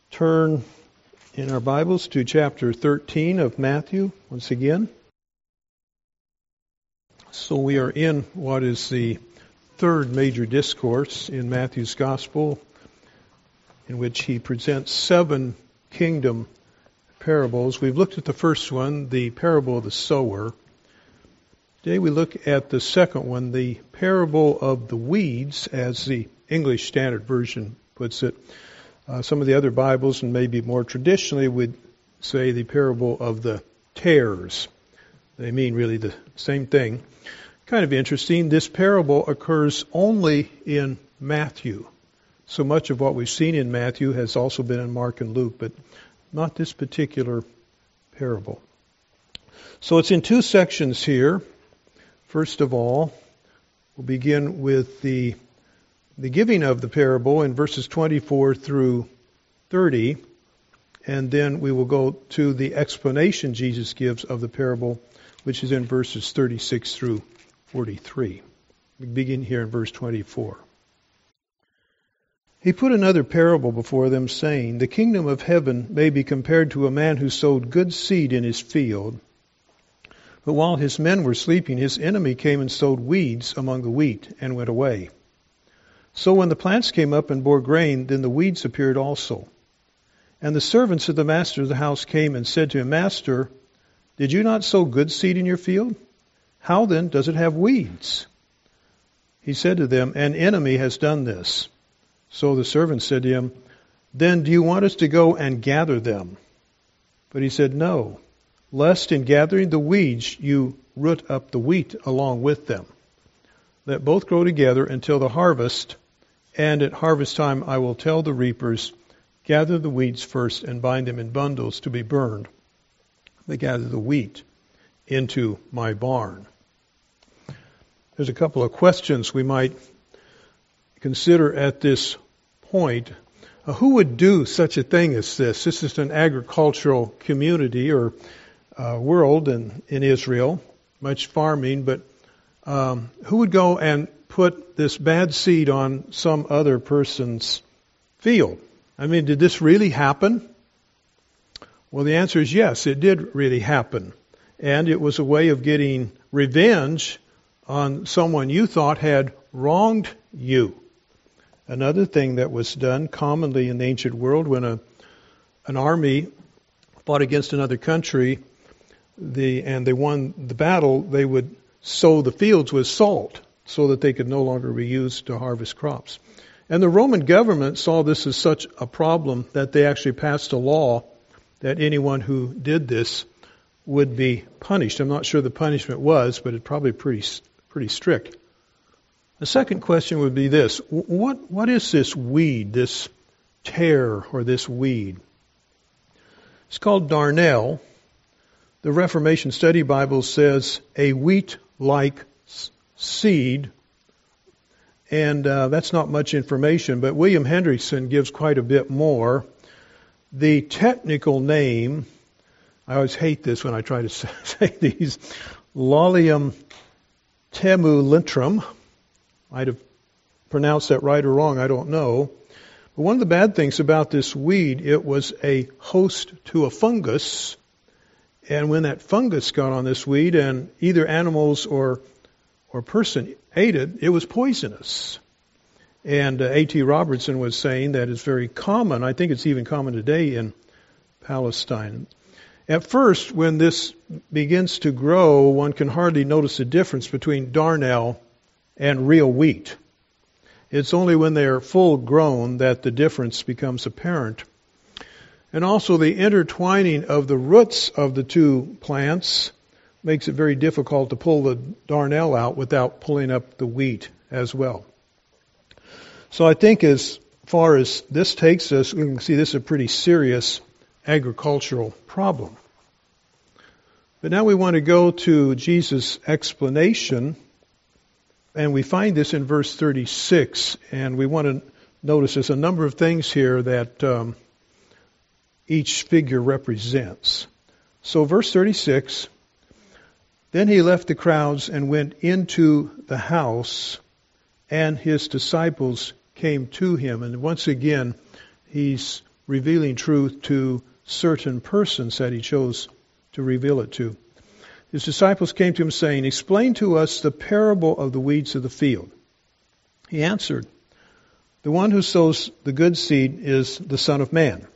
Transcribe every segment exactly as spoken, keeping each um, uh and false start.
turn in our Bibles to chapter thirteen of Matthew once again. So we are in what is the third major discourse in Matthew's Gospel, in which he presents seven kingdom parables. We've looked at the first one, the parable of the sower. Today we look at the second one, the parable of the weeds, as the English Standard Version puts it. Uh, some of the other Bibles, and maybe more traditionally, would say the parable of the tares. They mean really the same thing. Kind of interesting. This parable occurs only in Matthew. So much of what we've seen in Matthew has also been in Mark and Luke, but not this particular parable. So it's in two sections here. First of all, we'll begin with the the giving of the parable in verses twenty-four through thirty, and then we will go to the explanation Jesus gives of the parable, which is in verses thirty-six through forty-three. We begin here in verse twenty-four. He put another parable before them, saying, "The kingdom of heaven may be compared to a man who sowed good seed in his field. But while his men were sleeping, his enemy came and sowed weeds among the wheat and went away. So when the plants came up and bore grain, then the weeds appeared also. And the servants of the master of the house came and said to him, 'Master, did you not sow good seed in your field? How then does it have weeds?' He said to them, 'An enemy has done this.' So the servants said to him, 'Then do you want us to go and gather them?' But he said, 'No, lest in gathering the weeds you root up the wheat along with them. Let both grow together until the harvest, and at harvest time I will tell the reapers, gather the weeds first and bind them in bundles to be burned, but gather the wheat into my barn.'" There's a couple of questions we might consider at this point. Uh, who would do such a thing as this? This is an agricultural community or uh, world in, in Israel, much farming, but um, who would go and put this bad seed on some other person's field? I mean, did this really happen? Well, the answer is yes, it did really happen. And it was a way of getting revenge on someone you thought had wronged you. Another thing that was done commonly in the ancient world when a an army fought against another country, the and they won the battle, they would sow the fields with salt so that they could no longer be used to harvest crops. And the Roman government saw this as such a problem that they actually passed a law that anyone who did this would be punished. I'm not sure the punishment was, but it's probably pretty pretty strict. The second question would be this: what what is this weed, this tare or this weed? It's called darnel. The Reformation Study Bible says a wheat-like seed, and uh, that's not much information, but William Hendrickson gives quite a bit more. The technical name, I always hate this when I try to say these, Lolium temulentrum. I'd have pronounced that right or wrong, I don't know. But one of the bad things about this weed, it was a host to a fungus. And when that fungus got on this weed and either animals or or person ate it, it was poisonous. And uh, A T Robertson was saying that it's very common. I think it's even common today in Palestine. At first, when this begins to grow, one can hardly notice the difference between darnel and real wheat. It's only when they are full grown that the difference becomes apparent. And also the intertwining of the roots of the two plants makes it very difficult to pull the darnel out without pulling up the wheat as well. So I think as far as this takes us, we can see this is a pretty serious agricultural problem. But now we want to go to Jesus' explanation, and we find this in verse thirty-six, and we want to notice there's a number of things here that um, each figure represents. So verse thirty-six, "Then he left the crowds and went into the house, and his disciples came to him." And once again, he's revealing truth to certain persons that he chose to reveal it to. His disciples came to him saying, "Explain to us the parable of the weeds of the field." He answered, "The one who sows the good seed is the Son of Man.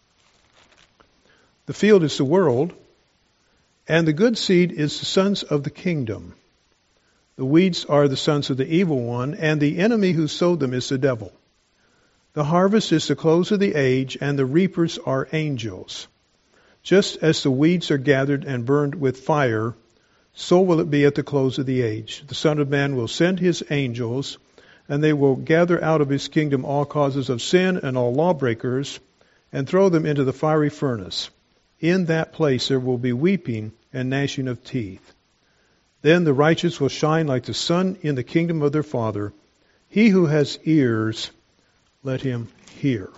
The field is the world, and the good seed is the sons of the kingdom. The weeds are the sons of the evil one, and the enemy who sowed them is the devil. The harvest is the close of the age, and the reapers are angels. Just as the weeds are gathered and burned with fire, so will it be at the close of the age. The Son of Man will send his angels, and they will gather out of his kingdom all causes of sin and all lawbreakers, and throw them into the fiery furnace. In that place there will be weeping and gnashing of teeth. Then the righteous will shine like the sun in the kingdom of their Father. He who has ears, let him hear."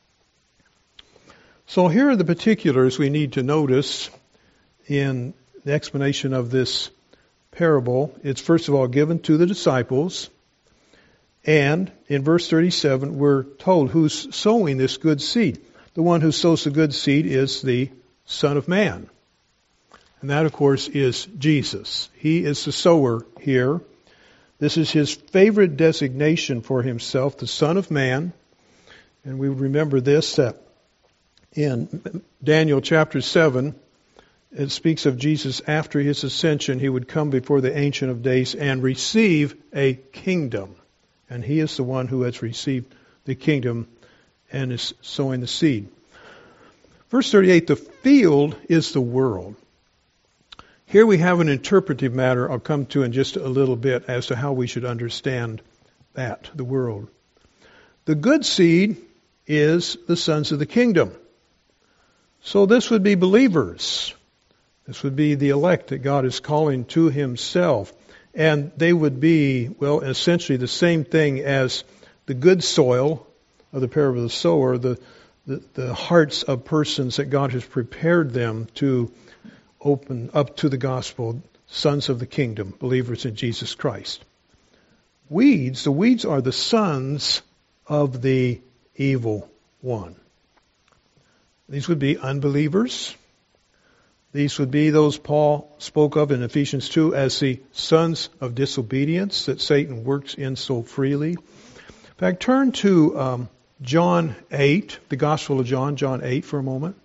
So here are the particulars we need to notice in the explanation of this parable. It's first of all given to the disciples. And in verse thirty-seven, we're told who's sowing this good seed. The one who sows the good seed is the Son of Man. And that, of course, is Jesus. He is the sower here. This is his favorite designation for himself, the Son of Man. And we remember this, that in Daniel chapter seven, it speaks of Jesus after his ascension. He would come before the Ancient of Days and receive a kingdom. And he is the one who has received the kingdom and is sowing the seed. Verse thirty-eight, the field is the world. Here we have an interpretive matter I'll come to in just a little bit as to how we should understand that, the world. The good seed is the sons of the kingdom. So this would be believers. This would be the elect that God is calling to himself. And they would be, well, essentially the same thing as the good soil of the parable of the sower, the, the, the hearts of persons that God has prepared them to open up to the gospel, sons of the kingdom, believers in Jesus Christ. Weeds, the weeds are the sons of the evil one. These would be unbelievers. These would be those Paul spoke of in Ephesians two as the sons of disobedience that Satan works in so freely. In fact, turn to um, John eight, the Gospel of John, John eight for a moment.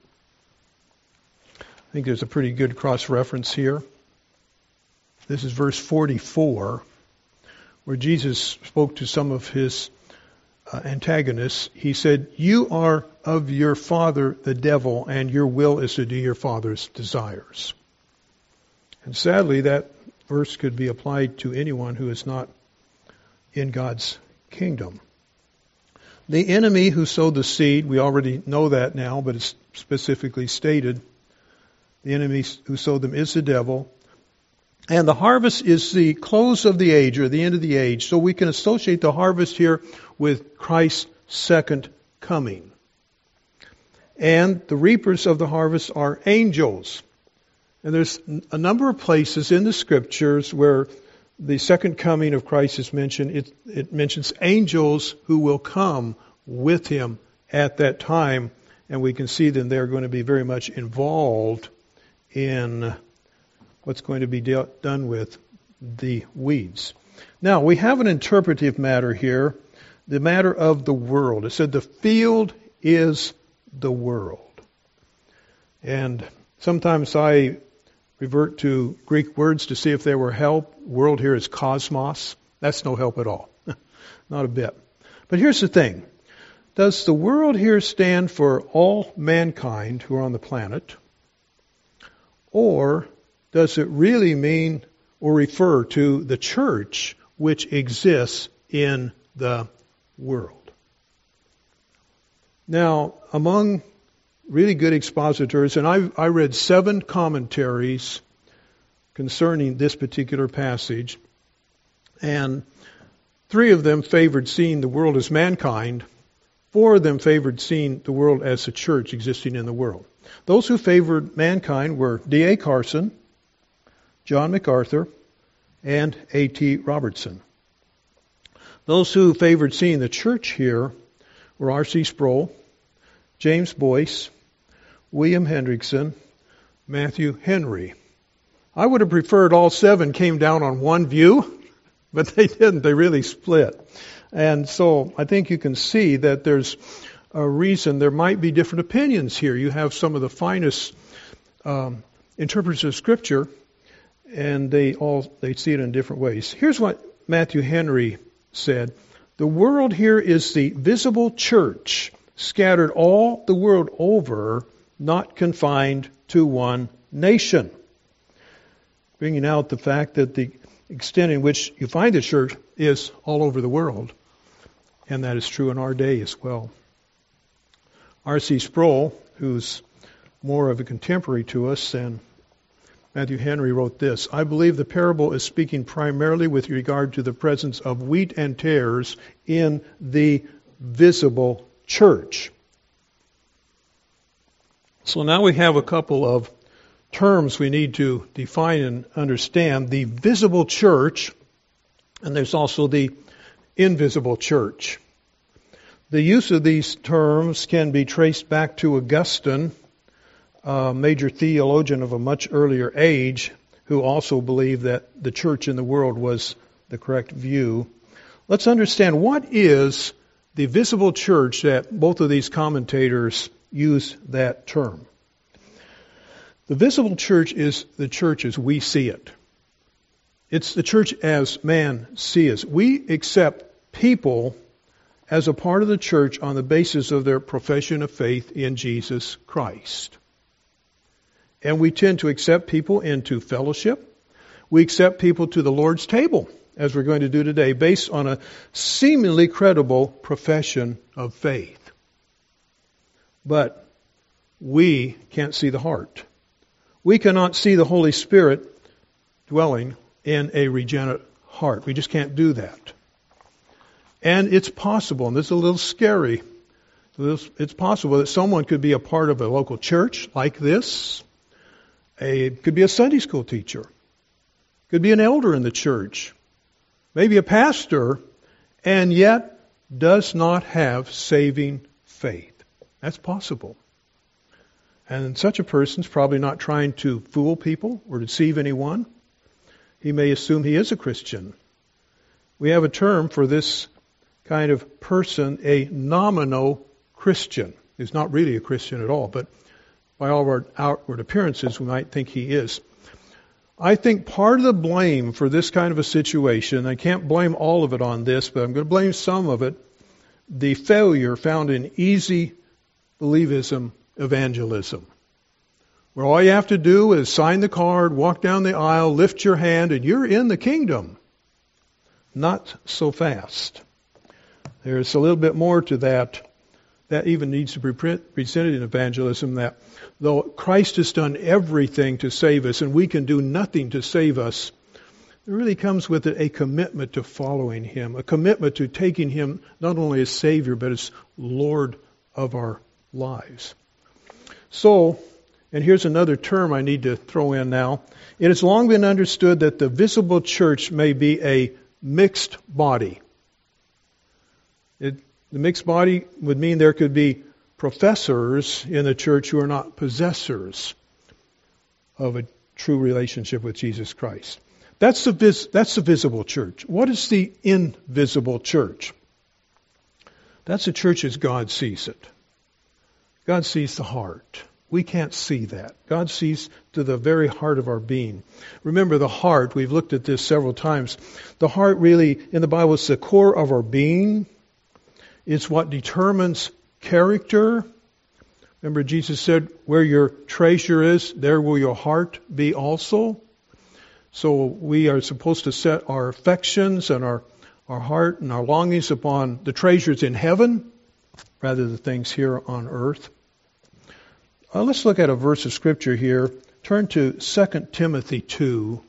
I think there's a pretty good cross-reference here. This is verse forty-four, where Jesus spoke to some of his uh, antagonists. He said, "You are of your father the devil, and your will is to do your father's desires." And sadly, that verse could be applied to anyone who is not in God's kingdom. The enemy who sowed the seed, we already know that now, but it's specifically stated. The enemy who sowed them is the devil. And the harvest is the close of the age, or the end of the age. So we can associate the harvest here with Christ's second coming. And the reapers of the harvest are angels. And there's a number of places in the Scriptures where the second coming of Christ is mentioned. It, it mentions angels who will come with him at that time. And we can see that they're going to be very much involved in what's going to be dealt, done with the weeds. Now, we have an interpretive matter here, the matter of the world. It said the field is the world. And sometimes I revert to Greek words to see if they were help. World here is cosmos. That's no help at all. Not a bit. But here's the thing. Does the world here stand for all mankind who are on the planet? Or does it really mean or refer to the church which exists in the world? Now, among really good expositors, and I, I read seven commentaries concerning this particular passage, and three of them favored seeing the world as mankind. Four of them favored seeing the world as a church existing in the world. Those who favored mankind were D A Carson, John MacArthur, and A T Robertson. Those who favored seeing the church here were R C Sproul, James Boyce, William Hendrickson, Matthew Henry. I would have preferred all seven came down on one view, but they didn't. They really split. And so I think you can see that there's a reason there might be different opinions here. You have some of the finest um, interpreters of Scripture, and they all they see it in different ways. Here's what Matthew Henry said. The world here is the visible church, scattered all the world over, not confined to one nation. Bringing out the fact that the extent in which you find the church is all over the world. And that is true in our day as well. R C Sproul, who's more of a contemporary to us than Matthew Henry, wrote this: I believe the parable is speaking primarily with regard to the presence of wheat and tares in the visible church. So now we have a couple of terms we need to define and understand. The visible church, and there's also the invisible church. The use of these terms can be traced back to Augustine, a major theologian of a much earlier age, who also believed that the church in the world was the correct view. Let's understand, what is the visible church that both of these commentators use that term? The visible church is the church as we see it. It's the church as man sees. We accept people as a part of the church on the basis of their profession of faith in Jesus Christ. And we tend to accept people into fellowship. We accept people to the Lord's table, as we're going to do today, based on a seemingly credible profession of faith. But we can't see the heart. We cannot see the Holy Spirit dwelling in a regenerate heart. We just can't do that. And it's possible, and this is a little scary, it's possible that someone could be a part of a local church like this. A, could be a Sunday school teacher. Could be an elder in the church. Maybe a pastor, and yet does not have saving faith. That's possible. And such a person's probably not trying to fool people or deceive anyone. He may assume he is a Christian. We have a term for this kind of person, a nominal Christian. He's not really a Christian at all, but by all of our outward appearances, we might think he is. I think part of the blame for this kind of a situation, I can't blame all of it on this, but I'm going to blame some of it, the failure found in easy believism evangelism, where all you have to do is sign the card, walk down the aisle, lift your hand, and you're in the kingdom. Not so fast. There's a little bit more to that. That even needs to be presented in evangelism, that though Christ has done everything to save us and we can do nothing to save us, it really comes with it a commitment to following Him, a commitment to taking Him not only as Savior, but as Lord of our lives. So, and here's another term I need to throw in now. It has long been understood that the visible church may be a mixed body. It, the mixed body would mean there could be professors in the church who are not possessors of a true relationship with Jesus Christ. That's the vis, that's the visible church. What is the invisible church? That's the church as God sees it. God sees the heart. We can't see that. God sees to the very heart of our being. Remember, the heart, we've looked at this several times. The heart really, in the Bible, is the core of our being. It's what determines character. Remember, Jesus said, where your treasure is, there will your heart be also. So we are supposed to set our affections and our, our heart and our longings upon the treasures in heaven rather than things here on earth. Uh, let's look at a verse of Scripture here. Turn to Second Timothy two.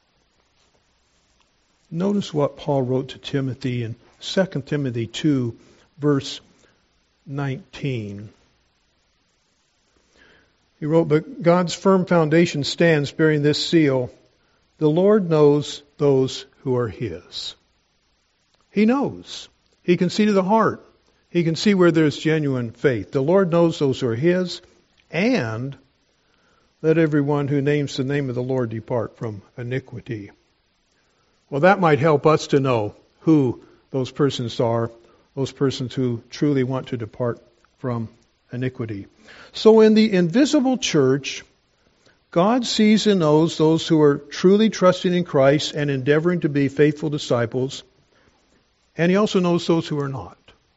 Notice what Paul wrote to Timothy in Second Timothy two, verse nineteen. He wrote, "But God's firm foundation stands, bearing this seal, the Lord knows those who are His." He knows. He can see to the heart. He can see where there's genuine faith. The Lord knows those who are His, and let everyone who names the name of the Lord depart from iniquity. Well, that might help us to know who those persons are, those persons who truly want to depart from iniquity. So in the invisible church, God sees and knows those who are truly trusting in Christ and endeavoring to be faithful disciples, and He also knows those who are not.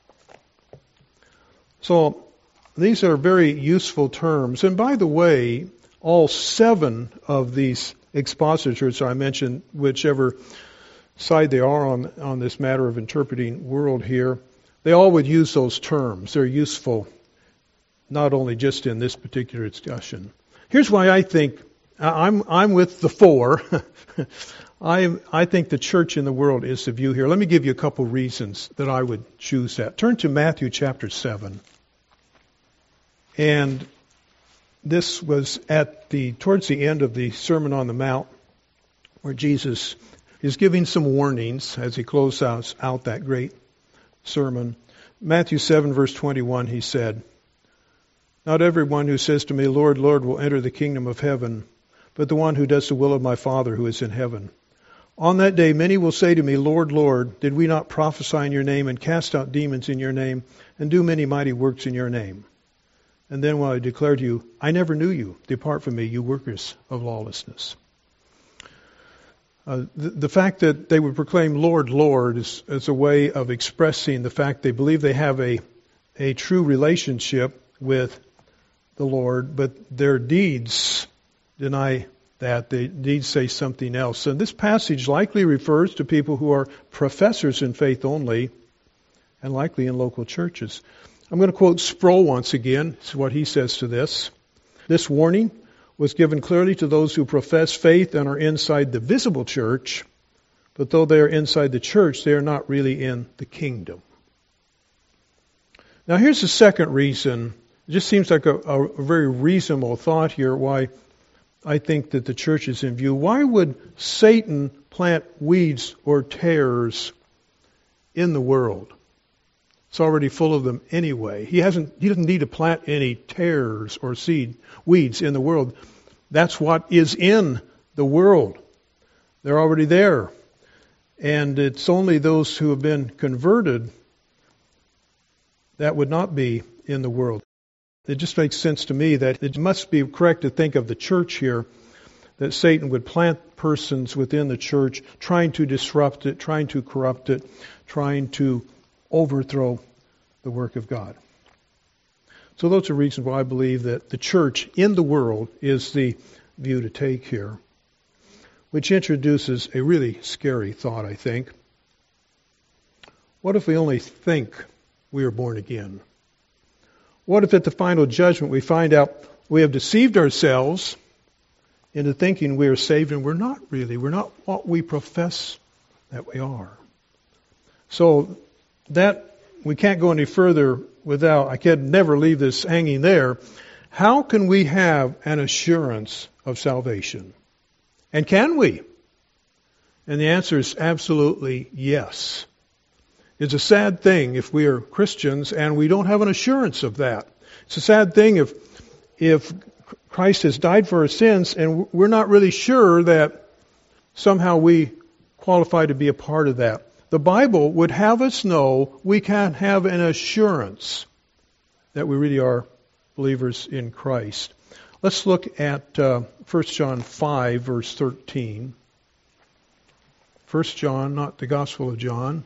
So these are very useful terms. And by the way, all seven of these expositors I mentioned, whichever side they are on, on this matter of interpreting world here, they all would use those terms. They're useful, not only just in this particular discussion. Here's why I think, I'm, I'm with the four. I, I think the church in the world is the view here. Let me give you a couple reasons that I would choose that. Turn to Matthew chapter seven. And this was at the towards the end of the Sermon on the Mount, where Jesus is giving some warnings as He closes out, out that great sermon. Matthew seven, verse twenty-one, He said, "Not everyone who says to me, 'Lord, Lord,' will enter the kingdom of heaven, but the one who does the will of my Father who is in heaven. On that day many will say to me, 'Lord, Lord, did we not prophesy in your name and cast out demons in your name and do many mighty works in your name?' And then will I declare to you, 'I never knew you. Depart from me, you workers of lawlessness.'" Uh, the, the fact that they would proclaim Lord, Lord is, is a way of expressing the fact they believe they have a, a true relationship with the Lord, but their deeds deny that. Their deeds say something else. And this passage likely refers to people who are professors in faith only, and likely in local churches. I'm going to quote Sproul once again. This is what he says to this. "This warning was given clearly to those who profess faith and are inside the visible church, but though they are inside the church, they are not really in the kingdom." Now here's the second reason. It just seems like a, a very reasonable thought here why I think that the church is in view. Why would Satan plant weeds or tares in the world? It's already full of them anyway. He hasn't. He doesn't need to plant any tares or seed weeds in the world. That's what is in the world. They're already there. And it's only those who have been converted that would not be in the world. It just makes sense to me that it must be correct to think of the church here, that Satan would plant persons within the church trying to disrupt it, trying to corrupt it, trying to overthrow the work of God. So those are reasons why I believe that the church in the world is the view to take here, which introduces a really scary thought, I think. What if we only think we are born again? What if at the final judgment we find out we have deceived ourselves into thinking we are saved and we're not really. We're not what we profess that we are. So that we can't go any further without, I can never leave this hanging there. How can we have an assurance of salvation? And can we? And the answer is absolutely yes. It's a sad thing if we are Christians and we don't have an assurance of that. It's a sad thing if if Christ has died for our sins and we're not really sure that somehow we qualify to be a part of that. The Bible would have us know we can have an assurance that we really are believers in Christ. Let's look at uh, First John five, verse thirteen. First John, not the Gospel of John.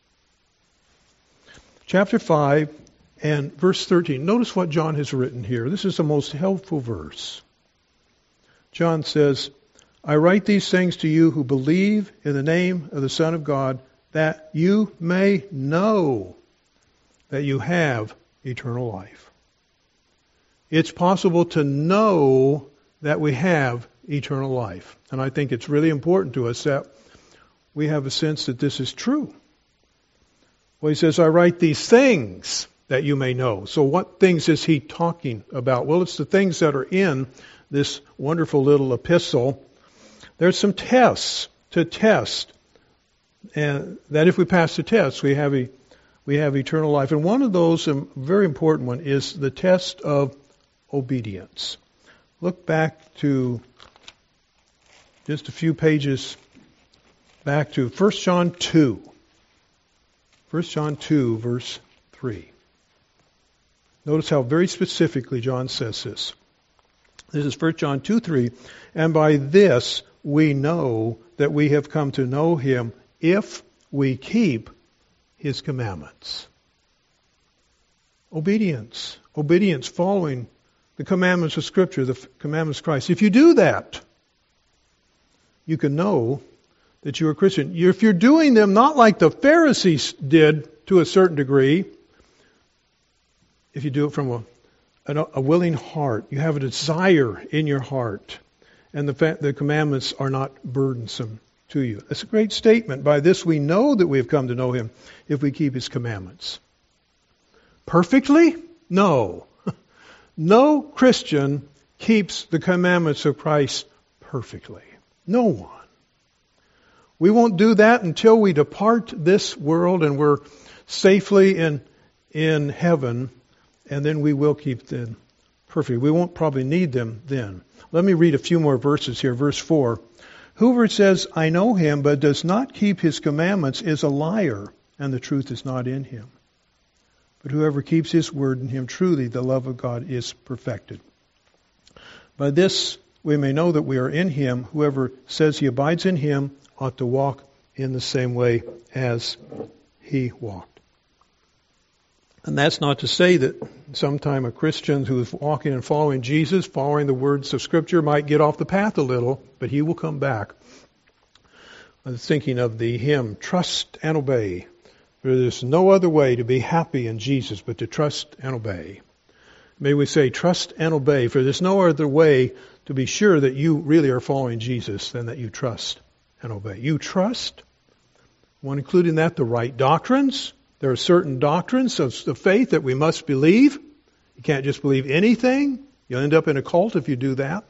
Chapter five and verse thirteen. Notice what John has written here. This is the most helpful verse. John says, "I write these things to you who believe in the name of the Son of God, that you may know that you have eternal life." It's possible to know that we have eternal life. And I think it's really important to us that we have a sense that this is true. Well, he says, "I write these things that you may know." So what things is he talking about? Well, it's the things that are in this wonderful little epistle. There's some tests to test. And that if we pass the test, we have a, we have eternal life. And one of those, a very important one, is the test of obedience. Look back to just a few pages back to First John two. First John two, verse three. Notice how very specifically John says this. This is First John two, three. And by this we know that we have come to know him if we keep his commandments. Obedience. Obedience, following the commandments of Scripture, the commandments of Christ. If you do that, you can know that you're a Christian. If you're doing them not like the Pharisees did to a certain degree, if you do it from a, a, a willing heart, you have a desire in your heart, and the, fa- the commandments are not burdensome to you. That's a great statement. By this we know that we have come to know him if we keep his commandments. Perfectly? No. No Christian keeps the commandments of Christ perfectly. No one. We won't do that until we depart this world and we're safely in, in heaven, and then we will keep them perfect. We won't probably need them then. Let me read a few more verses here. Verse four. Whoever says, I know him, but does not keep his commandments is a liar, and the truth is not in him. But whoever keeps his word, in him truly the love of God is perfected. By this we may know that we are in him. Whoever says he abides in him ought to walk in the same way as he walked. And that's not to say that sometime a Christian who is walking and following Jesus, following the words of Scripture, might get off the path a little, but he will come back. I was thinking of the hymn, Trust and Obey. For there's no other way to be happy in Jesus but to trust and obey. May we say, trust and obey, for there's no other way to be sure that you really are following Jesus than that you trust and obey. You trust, one including that the right doctrines. There are certain doctrines of the faith that we must believe. You can't just believe anything. You'll end up in a cult if you do that.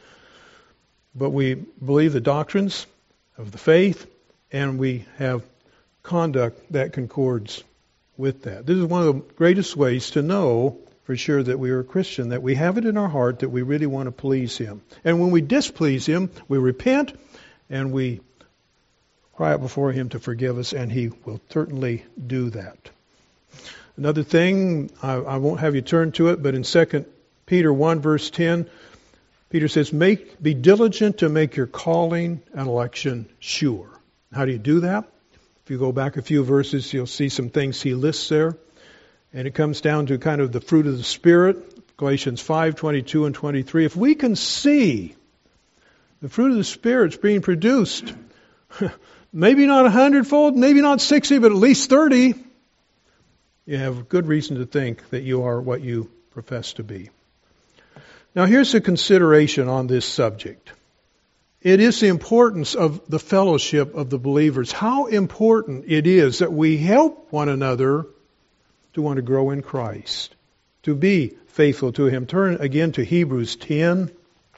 But we believe the doctrines of the faith, and we have conduct that concords with that. This is one of the greatest ways to know for sure that we are a Christian, that we have it in our heart that we really want to please him. And when we displease him, we repent and we cry out before him to forgive us, and he will certainly do that. Another thing, I, I won't have you turn to it, but in Second Peter one, verse ten, Peter says, "Make be diligent to make your calling and election sure." How do you do that? If you go back a few verses, you'll see some things he lists there. And it comes down to kind of the fruit of the Spirit, Galatians five, twenty-two and twenty-three. If we can see the fruit of the Spirit's being produced, maybe not a hundredfold, maybe not sixty, but at least thirty, you have good reason to think that you are what you profess to be. Now here's a consideration on this subject. It is the importance of the fellowship of the believers. How important it is that we help one another to want to grow in Christ, to be faithful to him. Turn again to Hebrews ten.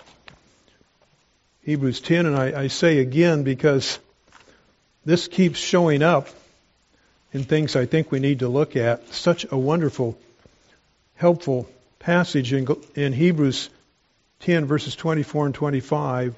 Hebrews ten, and I, I say again because this keeps showing up in things I think we need to look at. Such a wonderful, helpful passage in, in Hebrews ten, verses twenty-four and twenty-five.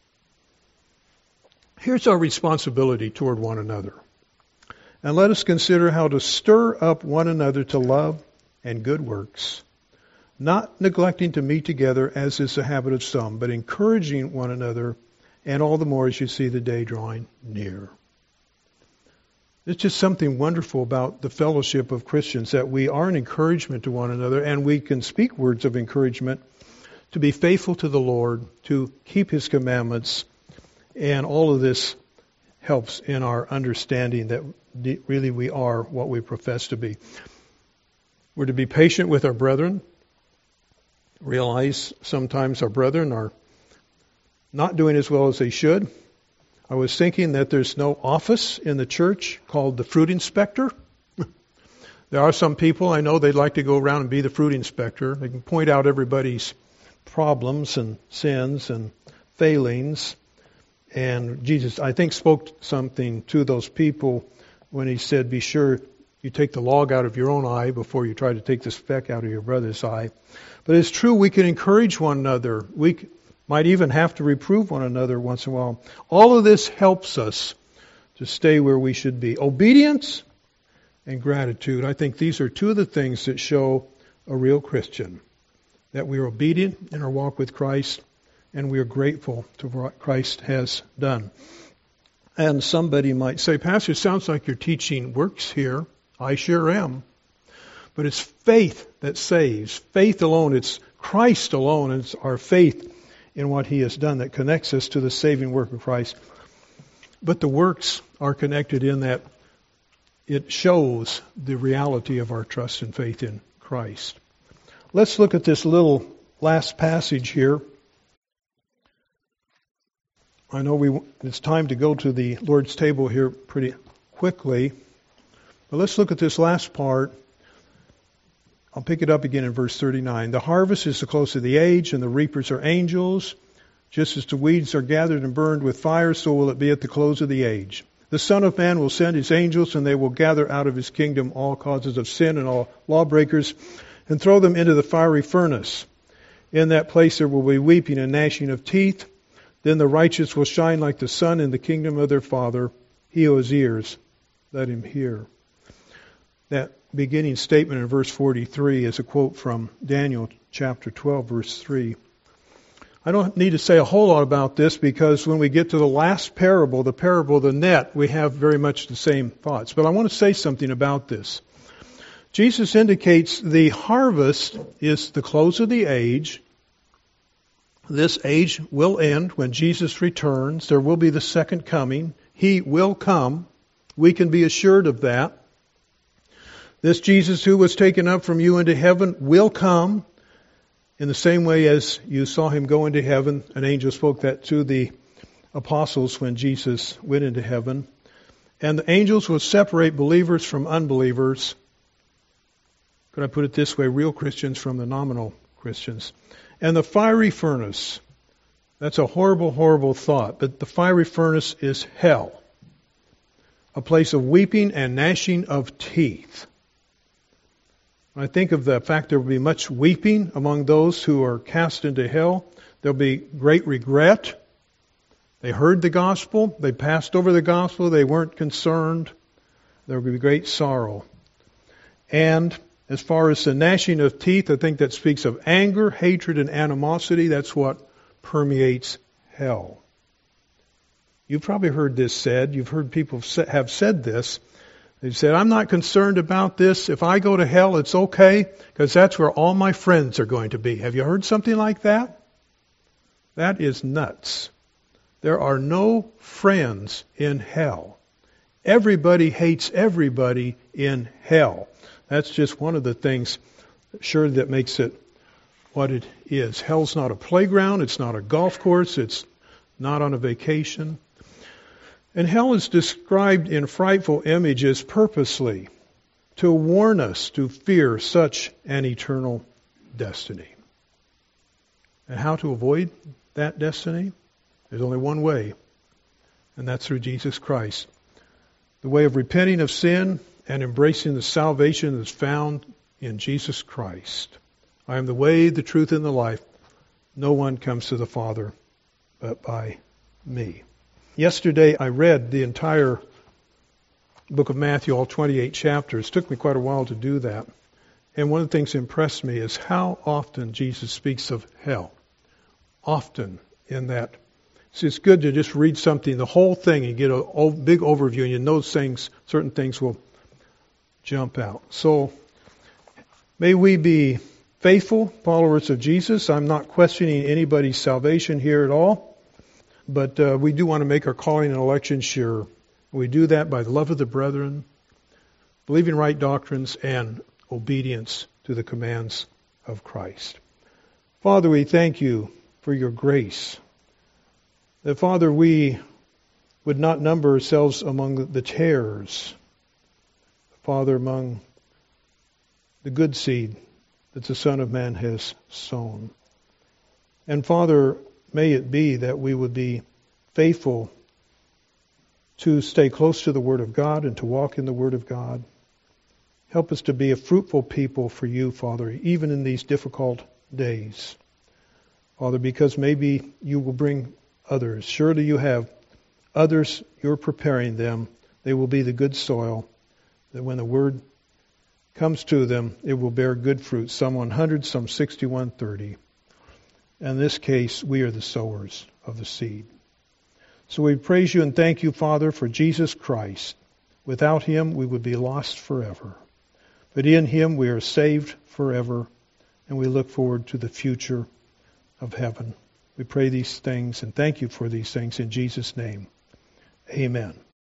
Here's our responsibility toward one another. And let us consider how to stir up one another to love and good works, not neglecting to meet together as is the habit of some, but encouraging one another, and all the more as you see the day drawing near. It's just something wonderful about the fellowship of Christians, that we are an encouragement to one another, and we can speak words of encouragement to be faithful to the Lord, to keep his commandments, and all of this helps in our understanding that really we are what we profess to be. We're to be patient with our brethren, realize sometimes our brethren are not doing as well as they should. I was thinking that there's no office in the church called the fruit inspector. There are some people I know they'd like to go around and be the fruit inspector. They can point out everybody's problems and sins and failings. And Jesus, I think, spoke something to those people when he said, be sure You take the log out of your own eye before you try to take the speck out of your brother's eye. But it's true, we can encourage one another. We might even have to reprove one another once in a while. All of this helps us to stay where we should be. Obedience and gratitude. I think these are two of the things that show a real Christian. That we are obedient in our walk with Christ, and we are grateful to what Christ has done. And somebody might say, Pastor, it sounds like your teaching works here. I sure am. But it's faith that saves. Faith alone. It's Christ alone. It's our faith in what He has done that connects us to the saving work of Christ. But the works are connected in that it shows the reality of our trust and faith in Christ. Let's look at this little last passage here. I know we it's time to go to the Lord's table here pretty quickly. But let's look at this last part. I'll pick it up again in verse thirty-nine. The harvest is the close of the age, and the reapers are angels. Just as the weeds are gathered and burned with fire, so will it be at the close of the age. The Son of Man will send His angels, and they will gather out of His kingdom all causes of sin and all lawbreakers, and throw them into the fiery furnace. In that place there will be weeping and gnashing of teeth. Then the righteous will shine like the sun in the kingdom of their Father. He who has ears, let him hear. That beginning statement in verse forty-three is a quote from Daniel chapter twelve, verse three. I don't need to say a whole lot about this because when we get to the last parable, the parable of the net, we have very much the same thoughts. But I want to say something about this. Jesus indicates the harvest is the close of the age. This age will end when Jesus returns. There will be the second coming. He will come. We can be assured of that. This Jesus who was taken up from you into heaven will come in the same way as you saw Him go into heaven. An angel spoke that to the apostles when Jesus went into heaven. And the angels will separate believers from unbelievers. Could I put it this way? Real Christians from the nominal Christians. And the fiery furnace. That's a horrible, horrible thought. But the fiery furnace is hell. A place of weeping and gnashing of teeth. When I think of the fact there will be much weeping among those who are cast into hell, there will be great regret. They heard the gospel. They passed over the gospel. They weren't concerned. There will be great sorrow. And as far as the gnashing of teeth, I think that speaks of anger, hatred, and animosity. That's what permeates hell. You've probably heard this said. You've heard people have said this. They've said, I'm not concerned about this. If I go to hell, it's okay, because that's where all my friends are going to be. Have you heard something like that? That is nuts. There are no friends in hell. Everybody hates everybody in hell. That's just one of the things, sure, that makes it what it is. Hell's not a playground. It's not a golf course. It's not on a vacation. And hell is described in frightful images purposely to warn us to fear such an eternal destiny. And how to avoid that destiny? There's only one way, and that's through Jesus Christ. The way of repenting of sin and embracing the salvation that's found in Jesus Christ. I am the way, the truth, and the life. No one comes to the Father but by me. Yesterday I read the entire book of Matthew, all twenty-eight chapters. It took me quite a while to do that. And one of the things that impressed me is how often Jesus speaks of hell. Often in that. So it's good to just read something, the whole thing, and get a big overview, and you know things, certain things will jump out. So may we be faithful followers of Jesus. I'm not questioning anybody's salvation here at all. But uh, we do want to make our calling and election sure. We do that by the love of the brethren, believing right doctrines, and obedience to the commands of Christ. Father, we thank you for your grace. That, Father, we would not number ourselves among the tares. Father, among the good seed that the Son of Man has sown. And Father, may it be that we would be faithful to stay close to the Word of God and to walk in the Word of God. Help us to be a fruitful people for you, Father, even in these difficult days. Father, because maybe you will bring others. Surely you have others, you're preparing them. They will be the good soil, that when the word comes to them, it will bear good fruit, some one hundred, some sixty-one, thirty. In this case, we are the sowers of the seed. So we praise you and thank you, Father, for Jesus Christ. Without him, we would be lost forever. But in him, we are saved forever, and we look forward to the future of heaven. We pray these things and thank you for these things in Jesus' name. Amen.